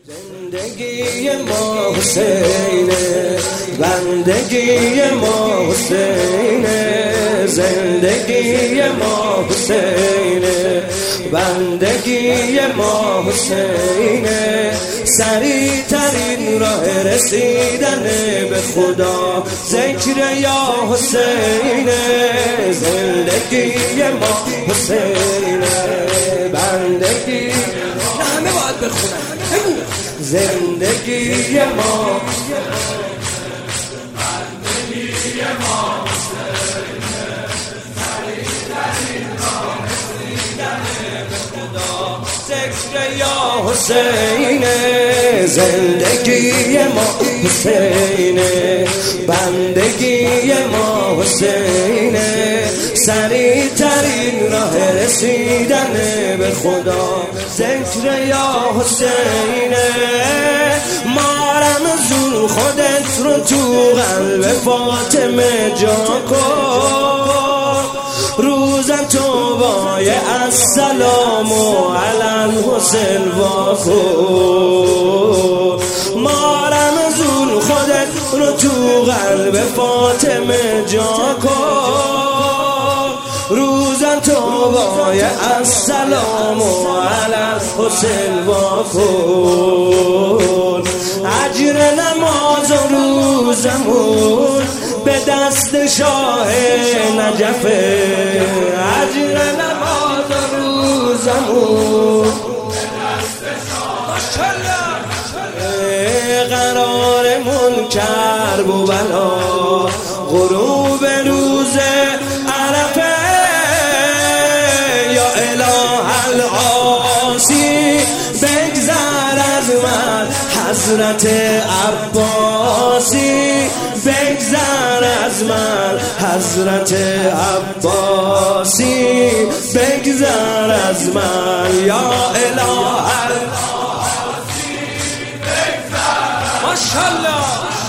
زندگی ما حسینه، بندگی ما حسینه. زندگی ما حسینه، بندگی ما حسینه. سریع ترین راه رسیدن به خدا ذکر یا حسینه. زندگی ما حسینه، بندگی همه باید بخونن. زندگی ما بندگی ما ذکر یا حسینه. زندگی ما حسینه، بندگی ما حسینه. سریع ترین راه رسیدن به خدا ذکر یا حسینه. مارم زور خودت رو تو قلب فاطمه جا کن. روزم توبای السلام و علی الحسین وا کن. مارم زور خودت رو تو قلب فاطمه جا کن. روزم توبای السلام و علی الحسین وا کن. اجر نماز و روزمون به دست شاه نجفه. اجر نماز و روزمون به دست شاه. قرارمون کرب و بلا غروب روز عرفه. یا اله العاصی بگذر از من حضرت عباسی. بگذر از من حضرت عباسی. بگذر از من یا اله العاصی. بگذر ماشاءالله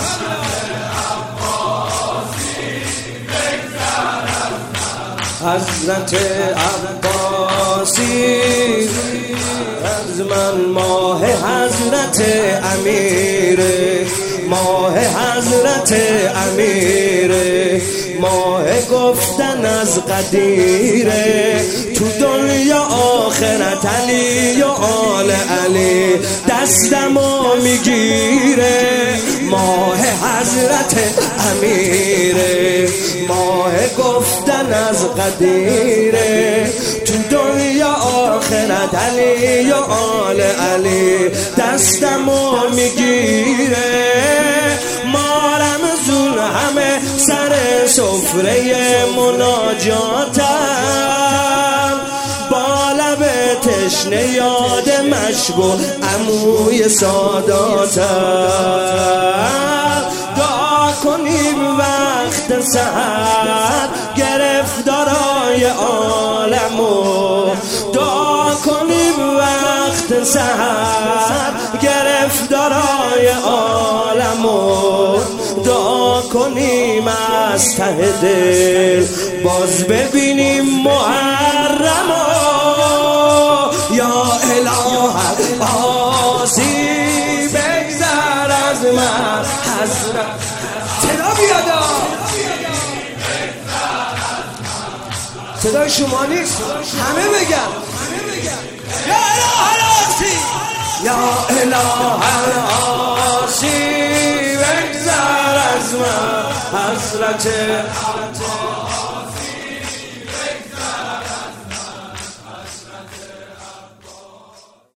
حضرت عباسی. از من ماه حضرت امیره، ماه حضرت امیره. ماه گفتن از قدیره، تو دنیا آخرت علی و آل علی دستمو میگیره. ماه حضرت امیره، ماه گفتن از قدیره. تو دنیا آخرت علی و آل علی دستمو میگیره. مارم زون همه سر سفره مناجاتم. با لب تشنه یاد مشکو عموی ساداتم. دعا کنیم وقت سحر گرفتارای عالمو. دعا کنیم وقت سحر گرفتارای عالمو. دعا کنیم از ته دل باز ببینیم محرمو. یا اله العاصی بگذر از من حضرت. صدا بیادا، صدای شما نیست، همه بگن یا اله العاصی. یا اله العاصی بگذر از من حضرت